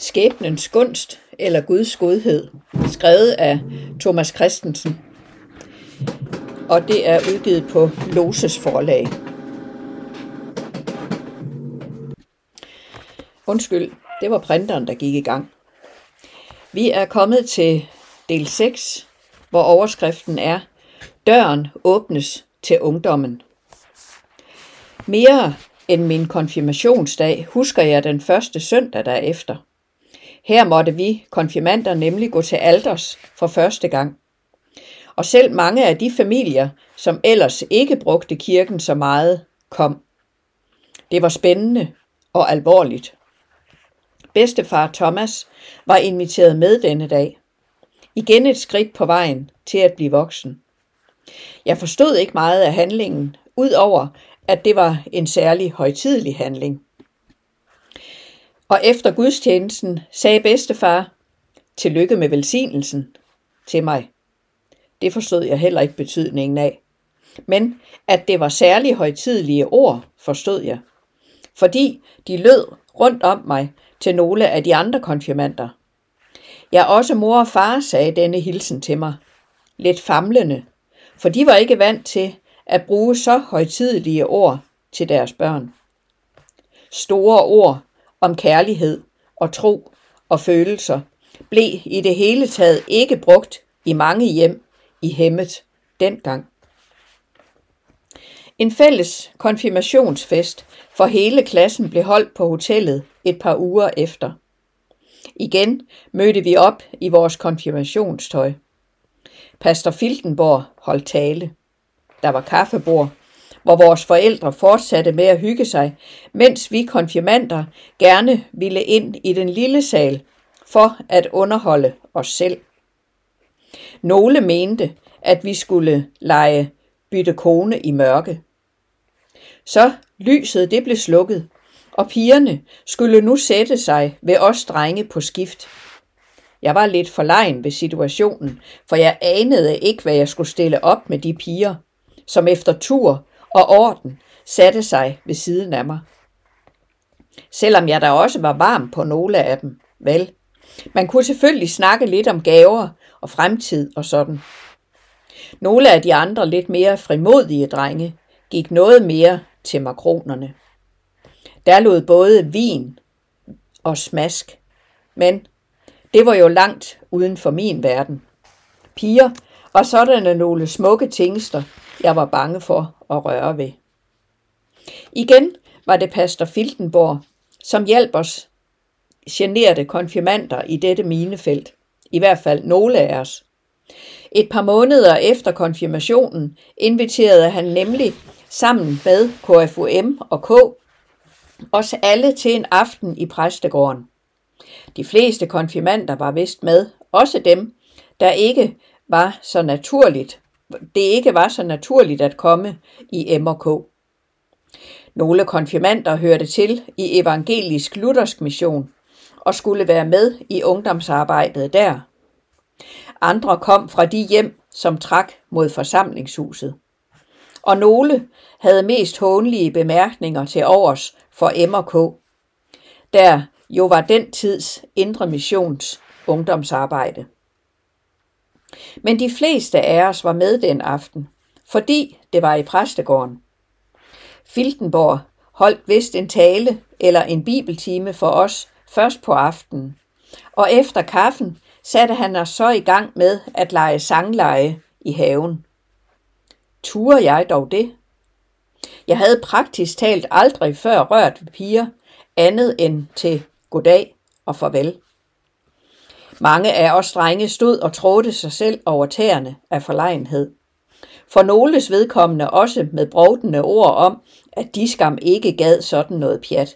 Skæbnens gunst eller Guds godhed, skrevet af Thomas Christensen, og det er udgivet på Loses forlag. Undskyld, det var printeren, der gik i gang. Vi er kommet til del 6, hvor overskriften er: Døren åbnes til ungdommen. Mere end min konfirmationsdag husker jeg den første søndag derefter. Her måtte vi konfirmander nemlig gå til alters for første gang. Og selv mange af de familier, som ellers ikke brugte kirken så meget, kom. Det var spændende og alvorligt. Bedstefar Thomas var inviteret med denne dag. Igen et skridt på vejen til at blive voksen. Jeg forstod ikke meget af handlingen, udover at det var en særlig højtidelig handling. Og efter gudstjenesten sagde bedstefar, tillykke med velsignelsen, til mig. Det forstod jeg heller ikke betydningen af. Men at det var særlig højtidelige ord, forstod jeg. Fordi de lød rundt om mig til nogle af de andre konfirmander. Ja, også mor og far sagde denne hilsen til mig. Lidt famlende, for de var ikke vant til at bruge så højtidelige ord til deres børn. Store ord om kærlighed og tro og følelser blev i det hele taget ikke brugt i mange hjem i Hemmet dengang. En fælles konfirmationsfest for hele klassen blev holdt på hotellet et par uger efter. Igen mødte vi op i vores konfirmationstøj. Pastor Filtenborg holdt tale. Der var kaffebord, hvor vores forældre fortsatte med at hygge sig, mens vi konfirmander gerne ville ind i den lille sal for at underholde os selv. Nogle mente, at vi skulle lege bytte kone i mørke. Så lyset det blev slukket, og pigerne skulle nu sætte sig ved os drenge på skift. Jeg var lidt forlegen ved situationen, for jeg anede ikke, hvad jeg skulle stille op med de piger, som efter tur og orden satte sig ved siden af mig. Selvom jeg da også var varm på nogle af dem, vel. Man kunne selvfølgelig snakke lidt om gaver og fremtid og sådan. Nogle af de andre lidt mere frimodige drenge gik noget mere til makronerne. Der lod både vin og smask, men det var jo langt uden for min verden. Piger var sådanne nogle smukke tingester, jeg var bange for at røre ved. Igen var det pastor Filtenborg, som hjalp os generede konfirmander i dette minefelt. I hvert fald nogle af os. Et par måneder efter konfirmationen inviterede han nemlig sammen med KFUM og K os alle til en aften i præstegården. De fleste konfirmander var vist med, også dem, der ikke var så naturligt at komme i M&K. Nogle konfirmander hørte til i evangelisk luthersk mission og skulle være med i ungdomsarbejdet der. Andre kom fra de hjem, som trak mod forsamlingshuset. Og nogle havde mest hånlige bemærkninger til overs for M&K, der jo var den tids Indre Missions ungdomsarbejde. Men de fleste af os var med den aften, fordi det var i præstegården. Filtenborg holdt vist en tale eller en bibeltime for os først på aftenen, og efter kaffen satte han os så i gang med at lege sangleje i haven. Turde jeg dog det? Jeg havde praktisk talt aldrig før rørt ved piger, andet end til goddag og farvel. Mange af os drenge stod og trådte sig selv over tæerne af forlegenhed. For nogles vedkommende også med brovtende ord om, at de skam ikke gad sådan noget pjat.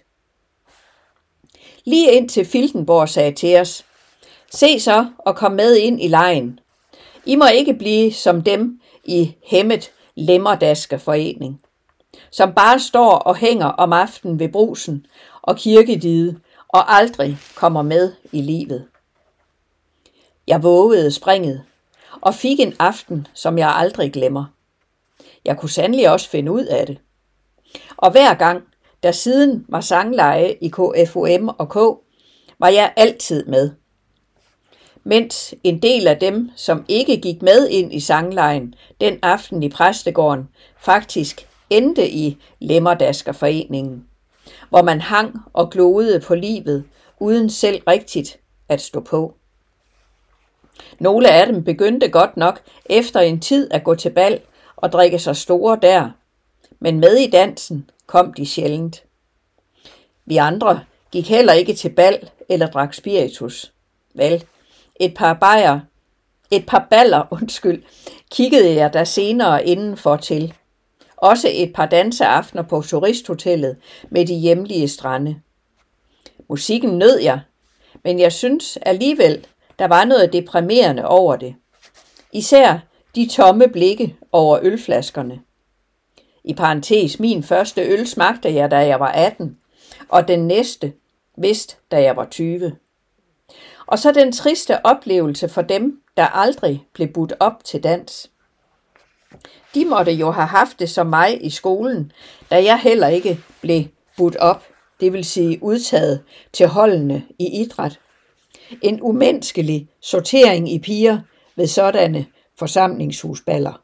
Lige indtil Filtenborg sagde til os: se så og kom med ind i legen. I må ikke blive som dem i Hemmet Lemmerdaskerforening, som bare står og hænger om aftenen ved brusen og kirkediget og aldrig kommer med i livet. Jeg vågede springet og fik en aften, som jeg aldrig glemmer. Jeg kunne sandelig også finde ud af det. Og hver gang, der siden var sangleje i KFUM og K, var jeg altid med. Mens en del af dem, som ikke gik med ind i sanglegen den aften i præstegården, faktisk endte i Lemmerdaskerforeningen, hvor man hang og glodede på livet, uden selv rigtigt at stå på. Nogle af dem begyndte godt nok efter en tid at gå til bal og drikke sig store der, men med i dansen kom de sjældent. Vi andre gik heller ikke til bal eller drak spiritus. Vel, et par baller, kiggede jeg der senere indenfor til. Også et par danseaftener på turisthotellet med de hjemlige strande. Musikken nød jeg, men jeg synes alligevel, der var noget deprimerende over det. Især de tomme blikke over ølflaskerne. I parentes, min første øl smagte jeg, da jeg var 18, og den næste vist, da jeg var 20. Og så den triste oplevelse for dem, der aldrig blev budt op til dans. De måtte jo have haft det som mig i skolen, da jeg heller ikke blev budt op, det vil sige udtaget til holdene i idræt. En umenneskelig sortering i piger ved sådanne forsamlingshusballer.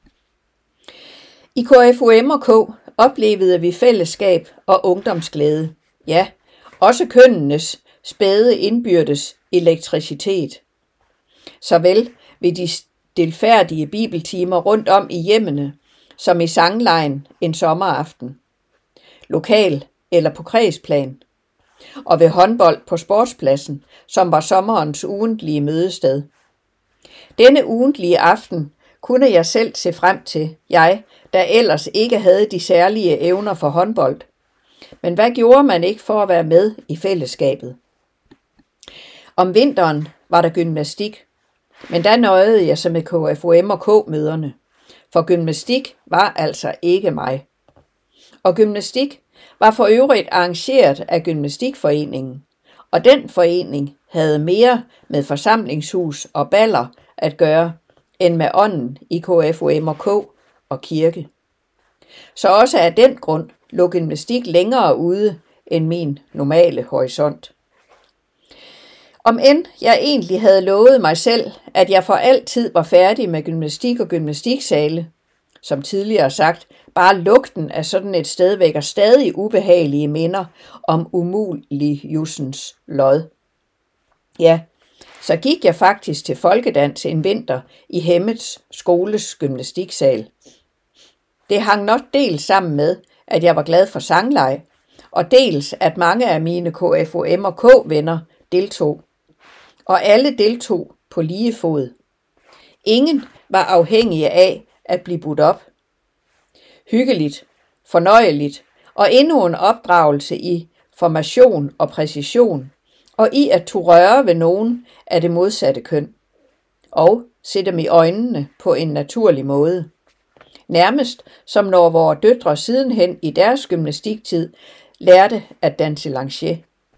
I KFUM&K oplevede vi fællesskab og ungdomsglæde. Ja, også kønnenes spæde indbyrdes elektricitet. Såvel ved de stilfærdige bibeltimer rundt om i hjemmene, som i sanglejen en sommeraften. Lokal eller på kredsplan. Og ved håndbold på sportspladsen, som var sommerens ugentlige mødested. Denne ugentlige aften kunne jeg selv se frem til, der ellers ikke havde de særlige evner for håndbold. Men hvad gjorde man ikke for at være med i fællesskabet? Om vinteren var der gymnastik, men der nøjede jeg sig med KFUM&K-møderne, for gymnastik var altså ikke mig. Og gymnastik var for øvrigt arrangeret af Gymnastikforeningen, og den forening havde mere med forsamlingshus og baller at gøre, end med ånden i KFUM&K og kirke. Så også af den grund lå gymnastik længere ude end min normale horisont. Om end jeg egentlig havde lovet mig selv, at jeg for altid var færdig med gymnastik og gymnastiksale, som tidligere sagt, bare lugten af sådan et sted vækker stadig ubehagelige minder om umulig Jussens lod. Ja, så gik jeg faktisk til folkedans en vinter i Hemmets skoles gymnastiksal. Det hang nok dels sammen med, at jeg var glad for sangleg, og dels at mange af mine KFUM&K-venner deltog. Og alle deltog på lige fod. Ingen var afhængige af at blive budt op. Hyggeligt, fornøjeligt og endnu en opdragelse i formation og præcision, og i at turde røre ved nogen af det modsatte køn, og se dem i øjnene på en naturlig måde. Nærmest som når vore døtre sidenhen i deres gymnastiktid lærte at danse lancier.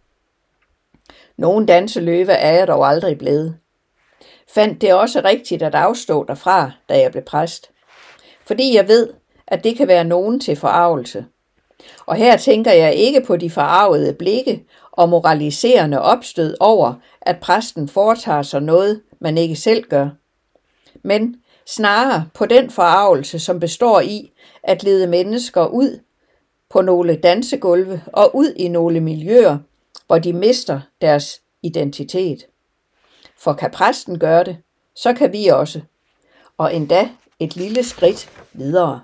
Nogen danseløve er jeg dog aldrig blevet. Fandt det også rigtigt at afstå derfra, da jeg blev præst. Fordi jeg ved, at det kan være nogen til forargelse. Og her tænker jeg ikke på de forarvede blikke og moraliserende opstød over, at præsten foretager sig noget, man ikke selv gør. Men snarere på den forargelse, som består i at lede mennesker ud på nogle dansegulve og ud i nogle miljøer, hvor de mister deres identitet. For kan præsten gøre det, så kan vi også, og endda et lille skridt videre.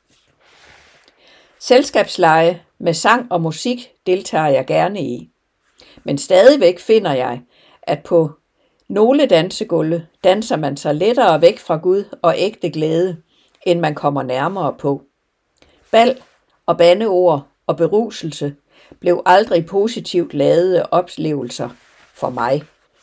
Selskabsleje med sang og musik deltager jeg gerne i, men stadigvæk finder jeg, at på nogle dansegulve danser man sig lettere væk fra Gud og ægte glæde, end man kommer nærmere på. Bal og bandeord og beruselse blev aldrig positivt ladede oplevelser for mig.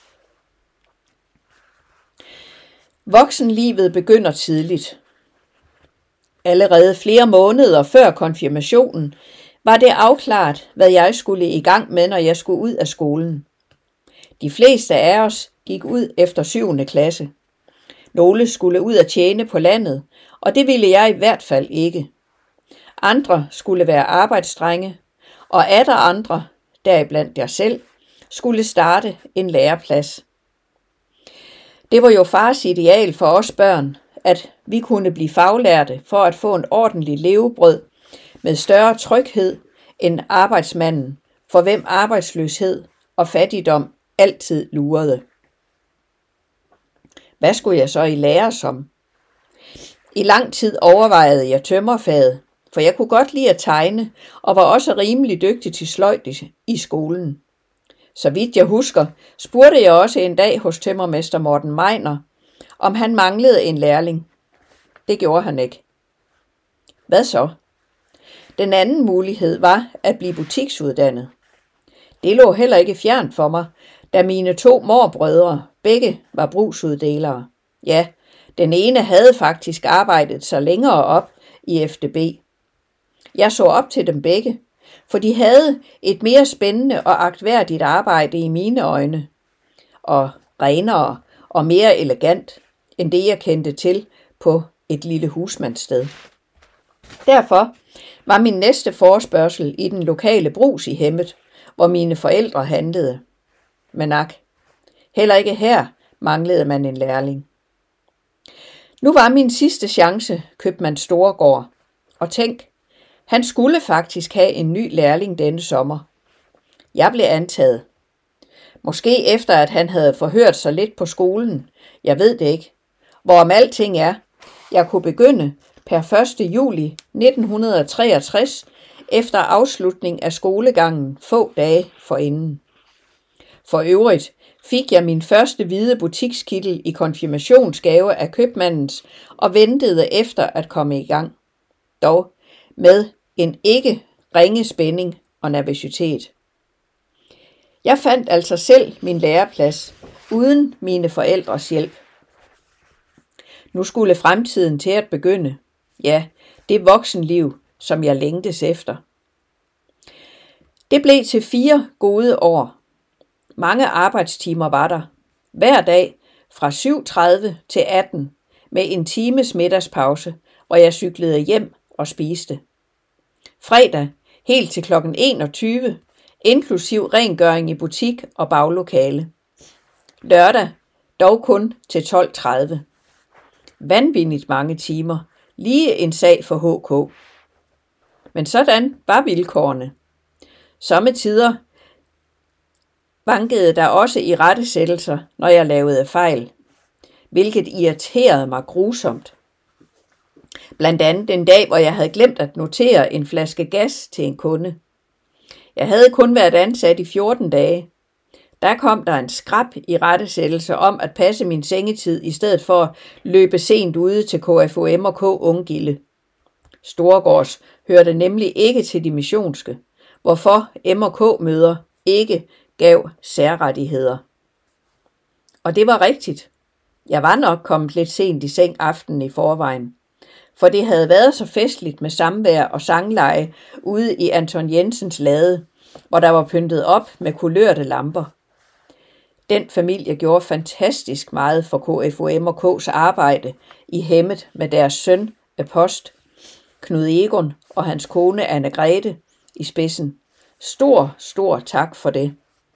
Voksenlivet begynder tidligt. Allerede flere måneder før konfirmationen var det afklaret, hvad jeg skulle i gang med, når jeg skulle ud af skolen. De fleste af os gik ud efter 7. klasse. Nogle skulle ud at tjene på landet, og det ville jeg i hvert fald ikke. Andre skulle være arbejdsdrenge, og atter andre, deriblandt jeg selv, skulle starte en læreplads. Det var jo fars ideal for os børn, at vi kunne blive faglærte for at få en ordentlig levebrød med større tryghed end arbejdsmanden, for hvem arbejdsløshed og fattigdom altid lurede. Hvad skulle jeg så i lære som? I lang tid overvejede jeg tømrerfaget, for jeg kunne godt lide at tegne og var også rimelig dygtig til sløjd i skolen. Så vidt jeg husker, spurgte jeg også en dag hos tømrermester Morten Meiner, om han manglede en lærling. Det gjorde han ikke. Hvad så? Den anden mulighed var at blive butiksuddannet. Det lå heller ikke fjernt for mig, da mine 2 morbrødre begge var brugsuddelere. Ja, den ene havde faktisk arbejdet så længere op i FDB. Jeg så op til dem begge, for de havde et mere spændende og agtværdigt arbejde i mine øjne, og renere og mere elegant end det jeg kendte til på et lille husmandssted. Derfor var min næste forespørgsel i den lokale brugs i Hemmet, hvor mine forældre handlede. Men ak, heller ikke her manglede man en lærling. Nu var min sidste chance købmand Storegård, og tænk, han skulle faktisk have en ny lærling denne sommer. Jeg blev antaget. Måske efter at han havde forhørt sig lidt på skolen, jeg ved det ikke. Hvorom alting er, jeg kunne begynde per 1. juli 1963 efter afslutning af skolegangen få dage forinden. For øvrigt fik jeg min første hvide butikskittel i konfirmationsgave af købmandens og ventede efter at komme i gang. Dog med en ikke ringe spænding og nervøsitet. Jeg fandt altså selv min læreplads uden mine forældres hjælp. Nu skulle fremtiden til at begynde. Ja, det voksenliv, som jeg længtes efter. Det blev til 4 gode år. Mange arbejdstimer var der. Hver dag fra 7:30 til 18 med en times middagspause, hvor jeg cyklede hjem og spiste. Fredag helt til kl. 21, inklusiv rengøring i butik og baglokale. Lørdag dog kun til 12:30. Vanvittigt mange timer, lige en sag for HK. Men sådan var vilkårene. Sommetider vankede der også irettesættelser, når jeg lavede fejl, hvilket irriterede mig grusomt. Blandt andet en dag, hvor jeg havde glemt at notere en flaske gas til en kunde. Jeg havde kun været ansat i 14 dage. Der kom der en skrap irettesættelse om at passe min sengetid, i stedet for at løbe sent ude til KFUM og K Ungilde. Storegårds hørte nemlig ikke til de missionske, hvorfor M&K-møder ikke gav særrettigheder. Og det var rigtigt. Jeg var nok kommet lidt sent i seng aftenen i forvejen, for det havde været så festligt med samvær og sangleje ude i Anton Jensens lade, hvor der var pyntet op med kulørte lamper. Den familie gjorde fantastisk meget for KFUM og K's arbejde i Hemmet med deres søn Apost, Knud Egon og hans kone Anne Grete i spidsen. Stor tak for det.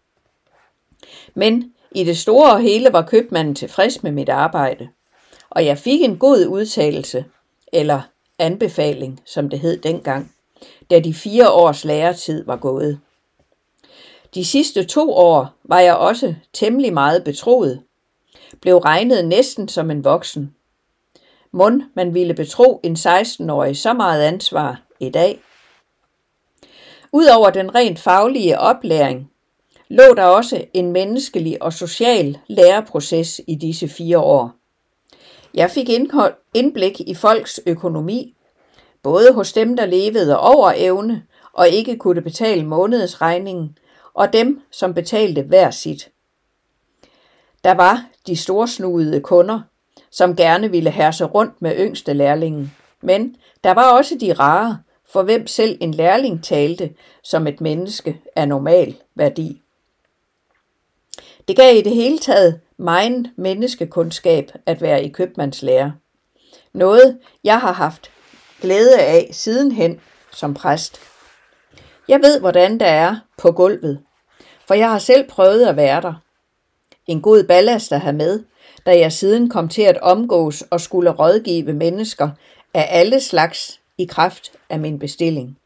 Men i det store og hele var købmanden tilfreds med mit arbejde, og jeg fik en god udtalelse, eller anbefaling, som det hed dengang, da de 4 års læretid var gået. De sidste 2 år var jeg også temmelig meget betroet, blev regnet næsten som en voksen. Mon man ville betro en 16-årig så meget ansvar i dag. Udover den rent faglige oplæring, lå der også en menneskelig og social læreproces i disse 4 år. Jeg fik indblik i folks økonomi, både hos dem, der levede over evne og ikke kunne betale månedsregningen, og dem, som betalte hver sit. Der var de storsnudede kunder, som gerne ville herse rundt med yngste lærlingen, men der var også de rare, for hvem selv en lærling talte som et menneske af normal værdi. Det gav i det hele taget megen menneskekundskab at være i købmandslære. Noget, jeg har haft glæde af sidenhen som præst. Jeg ved, hvordan der er på gulvet. for jeg har selv prøvet at være der. En god ballast at have med, da jeg siden kom til at omgås og skulle rådgive mennesker af alle slags i kraft af min bestilling.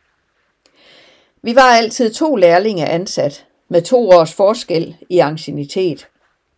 Vi var altid 2 lærlinge ansat, med 2 års forskel i anciennitet.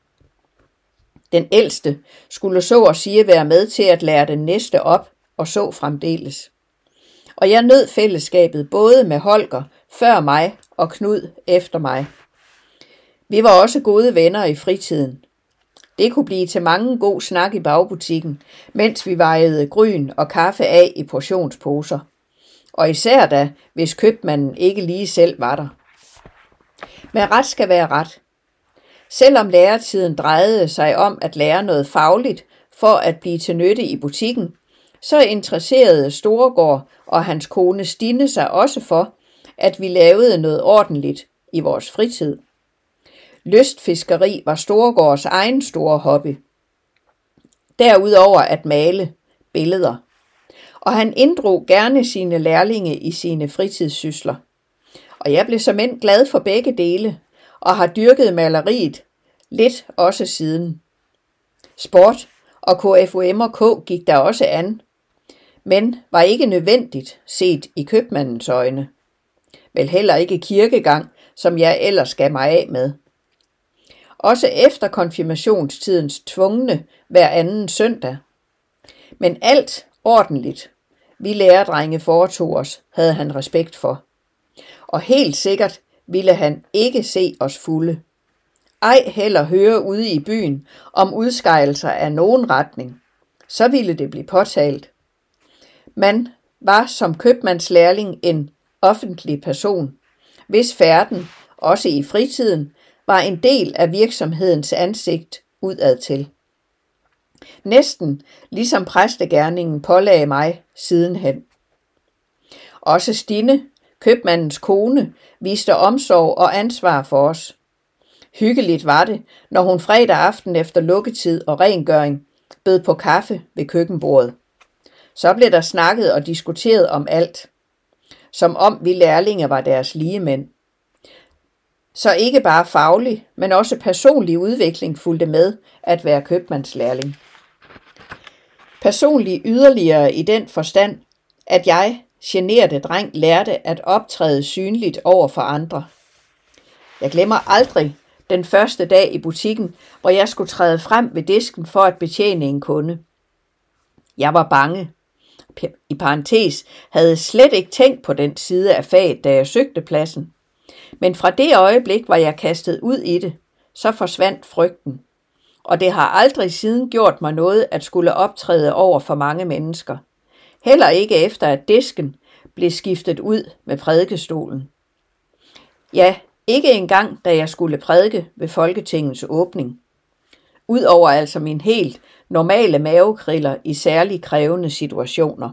Den ældste skulle så at sige være med til at lære den næste op, og så fremdeles. Og jeg nød fællesskabet både med Holger før mig og Knud efter mig. Vi var også gode venner i fritiden. Det kunne blive til mange god snak i bagbutikken, mens vi vejede gryn og kaffe af i portionsposer. Og især da, hvis købmanden ikke lige selv var der. Men ret skal være ret. Selvom læretiden drejede sig om at lære noget fagligt for at blive til nytte i butikken, så interesserede Storegård og hans kone Stine sig også for, at vi lavede noget ordentligt i vores fritid. Lystfiskeri var Storegårds egen store hobby. Derudover at male billeder. Og han inddrog gerne sine lærlinge i sine fritidssysler. Og jeg blev såmænd glad for begge dele, og har dyrket maleriet lidt også siden. Sport og KFUM og K gik der også an, men var ikke nødvendigt set i købmandens øjne. Vel heller ikke kirkegang, som jeg ellers gav mig af med. Også efter konfirmationstidens tvungne hver anden søndag. Men alt ordentligt, vi læredrenge foretog os, havde han respekt for. Og helt sikkert ville han ikke se os fulde. Ej heller høre ude i byen om udskejelser af nogen retning. Så ville det blive påtalt. Man var som købmandslærling en offentlig person, hvis færden, også i fritiden, var en del af virksomhedens ansigt udadtil. Næsten ligesom præstegerningen pålagde mig sidenhen. Også Stine, købmandens kone, viste omsorg og ansvar for os. Hyggeligt var det, når hun fredag aften efter lukketid og rengøring bød på kaffe ved køkkenbordet. Så blev der snakket og diskuteret om alt, som om vi lærlinge var deres ligemænd. Så ikke bare faglig, men også personlig udvikling fulgte med at være købmandslærling. Personlig yderligere i den forstand, at jeg, generte dreng, lærte at optræde synligt over for andre. Jeg glemmer aldrig den første dag i butikken, hvor jeg skulle træde frem ved disken for at betjene en kunde. Jeg var bange. I parentes havde slet ikke tænkt på den side af faget, da jeg søgte pladsen. Men fra det øjeblik var jeg kastet ud i det, så forsvandt frygten. Og det har aldrig siden gjort mig noget at skulle optræde over for mange mennesker. Heller ikke efter at disken blev skiftet ud med prædikestolen. Ja, ikke engang da jeg skulle prædike ved Folketingets åbning. Udover altså min helt normale mavekriller i særlig krævende situationer.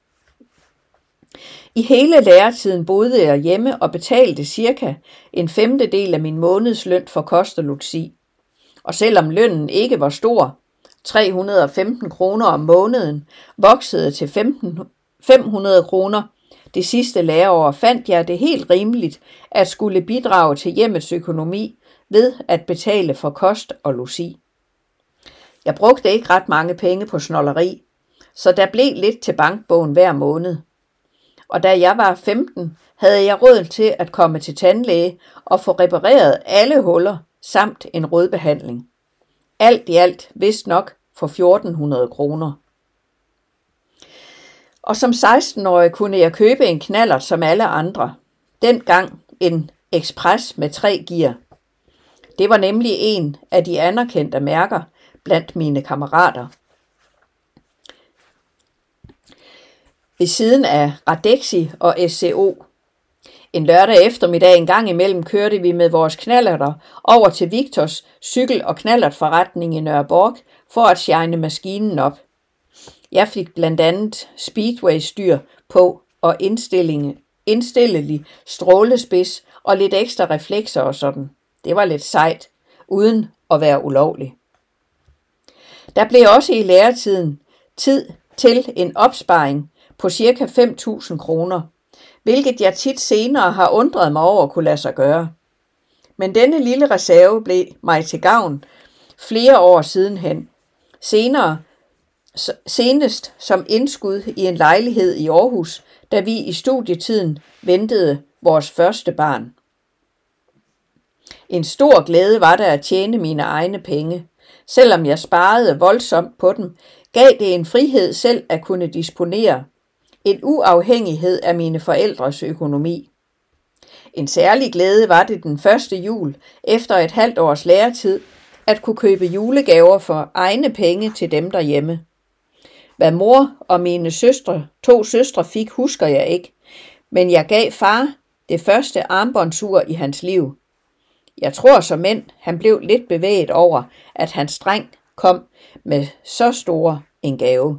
I hele læretiden boede jeg hjemme og betalte cirka 1/5 af min månedsløn for kost og logi. Og selvom lønnen ikke var stor, 315 kroner om måneden, voksede til 500 kroner det sidste læreår, fandt jeg det helt rimeligt at skulle bidrage til hjemmets økonomi ved at betale for kost og logi. Jeg brugte ikke ret mange penge på snolleri, så der blev lidt til bankbogen hver måned. Og da jeg var 15, havde jeg råd til at komme til tandlæge og få repareret alle huller samt en rodbehandling. Alt i alt vist nok for 1400 kroner. Og som 16-årig kunne jeg købe en knallert som alle andre. Dengang en Express med 3 gear. Det var nemlig en af de anerkendte mærker blandt mine kammerater. Ved siden af Radexi og SCO. En lørdag eftermiddag en gang imellem kørte vi med vores knallerter over til Victors cykel- og knallertforretning i Nørreborg for at shine maskinen op. Jeg fik blandt andet speedway-styr på og indstillelig strålespids og lidt ekstra reflekser og sådan. Det var lidt sejt, uden at være ulovlig. Der blev også i læretiden tid til en opsparing på ca. 5.000 kroner, hvilket jeg tit senere har undret mig over kunne lade sig gøre. Men denne lille reserve blev mig til gavn flere år sidenhen. Senest som indskud i en lejlighed i Aarhus, da vi i studietiden ventede vores første barn. En stor glæde var der at tjene mine egne penge. Selvom jeg sparede voldsomt på dem, gav det en frihed selv at kunne disponere. En uafhængighed af mine forældres økonomi. En særlig glæde var det den første jul, efter et halvt års læretid, at kunne købe julegaver for egne penge til dem derhjemme. Hvad mor og mine to søstre fik, husker jeg ikke, men jeg gav far det første armbåndsur i hans liv. Jeg tror såmænd, han blev lidt bevæget over, at hans dreng kom med så stor en gave.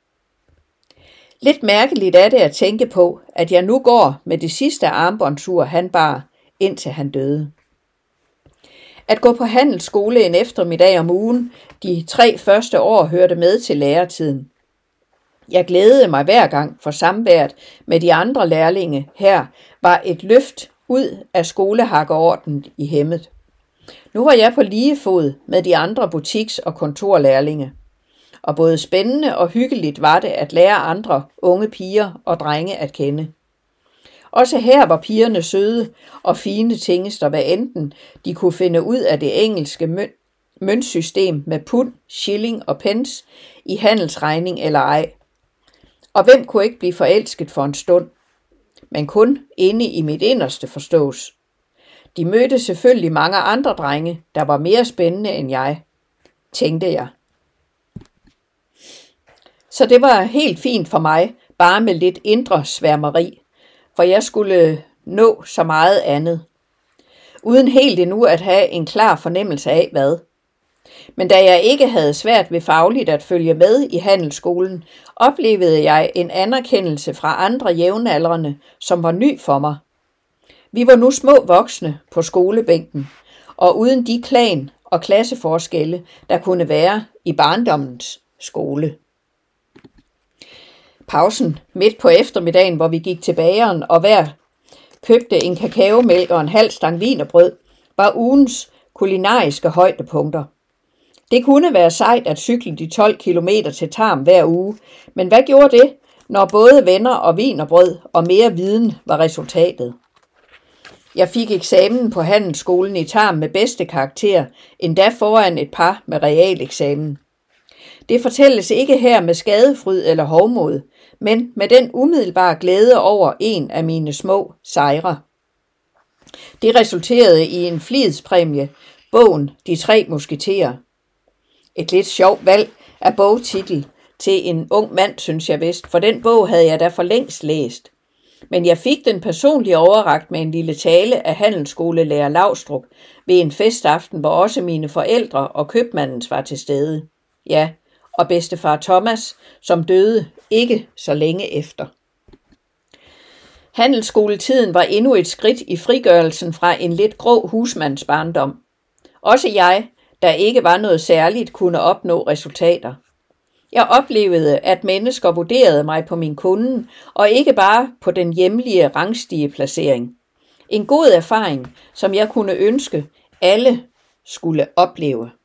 Lidt mærkeligt er det at tænke på, at jeg nu går med det sidste armbåndsur, han bar, indtil han døde. At gå på handelsskole en eftermiddag om ugen, de 3 første år, hørte med til læretiden. Jeg glædede mig hver gang, for samværet med de andre lærlinge her var et løft ud af skolehakkeordenen i hemmet. Nu var jeg på lige fod med de andre butiks- og kontorlærlinge. Og både spændende og hyggeligt var det at lære andre unge piger og drenge at kende. Også her var pigerne søde og fine tingester, hvad enten de kunne finde ud af det engelske møntsystem med pund, shilling og pence i handelsregning eller ej. Og hvem kunne ikke blive forelsket for en stund? Men kun inde i mit inderste forstås. De mødte selvfølgelig mange andre drenge, der var mere spændende end jeg, tænkte jeg. Så det var helt fint for mig, bare med lidt indre sværmeri, for jeg skulle nå så meget andet, uden helt endnu at have en klar fornemmelse af hvad. Men da jeg ikke havde svært ved fagligt at følge med i handelsskolen, oplevede jeg en anerkendelse fra andre jævnaldrende, som var ny for mig. Vi var nu små voksne på skolebænken, og uden de klan- og klasseforskelle, der kunne være i barndommens skole. Pausen midt på eftermiddagen, hvor vi gik til bageren og hver købte en kakaomælk og en halv stang wienerbrød, var ugens kulinariske højdepunkter. Det kunne være sejt at cykle de 12 kilometer til Tarm hver uge, men hvad gjorde det, når både venner og wienerbrød og mere viden var resultatet? Jeg fik eksamen på handelsskolen i Tarm med bedste karakter, endda foran et par med realeksamen. Det fortælles ikke her med skadefryd eller hovmod, men med den umiddelbare glæde over en af mine små sejre. Det resulterede i en flidspræmie, bogen De 3 musketerer. Et lidt sjovt valg af bogtitel til en ung mand, synes jeg vist, for den bog havde jeg da for længst læst. Men jeg fik den personligt overrakt med en lille tale af handelsskolelærer Laustrup ved en festaften, hvor også mine forældre og købmandens var til stede. Ja, og bedstefar Thomas, som døde ikke så længe efter. Handelsskoletiden var endnu et skridt i frigørelsen fra en lidt grå husmandsbarndom. Også jeg, der ikke var noget særligt, kunne opnå resultater. Jeg oplevede, at mennesker vurderede mig på min kunde, og ikke bare på den hjemlige rangstigeplacering. En god erfaring, som jeg kunne ønske, alle skulle opleve.